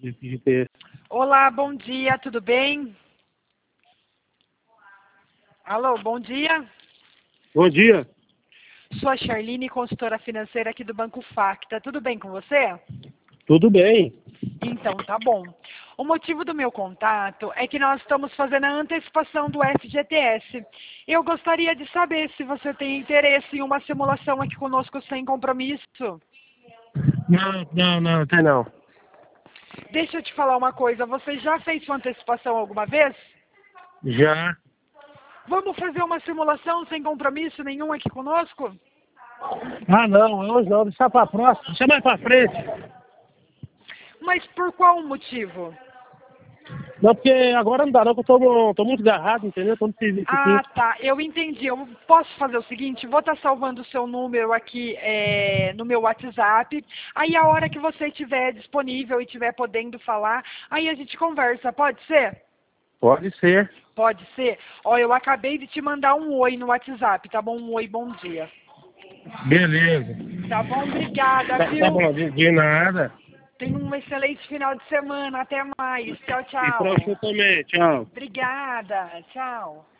de ter. Olá, bom dia, tudo bem? Alô, bom dia. Bom dia. Sou a Charline, consultora financeira aqui do Banco Facta. Tudo bem com você? Tudo bem. Então, tá bom. O motivo do meu contato é que nós estamos fazendo a antecipação do FGTS. Eu gostaria de saber se você tem interesse em uma simulação aqui conosco sem compromisso. Não, tem não. Deixa eu te falar uma coisa, você já fez sua antecipação alguma vez? Já. Vamos fazer uma simulação sem compromisso nenhum aqui conosco? Não, hoje não, deixa pra próxima, deixa mais pra frente. Mas por qual motivo? Não, porque agora não dá não, que eu tô muito agarrado, entendeu? Tô no serviço Ah, aqui. tá, eu entendi. Eu posso fazer o seguinte, vou estar salvando o seu número aqui no meu WhatsApp. Aí a hora que você estiver disponível e estiver podendo falar, aí a gente conversa, pode ser? Pode ser. Pode ser? Ó, eu acabei de te mandar um oi no WhatsApp, tá bom? Um oi, bom dia. Beleza. Tá bom? Obrigada, Tá viu? bom, de nada. Tenha um excelente final de semana. Até mais. Tchau, E pra tchau. você também, tchau. Obrigada. Tchau.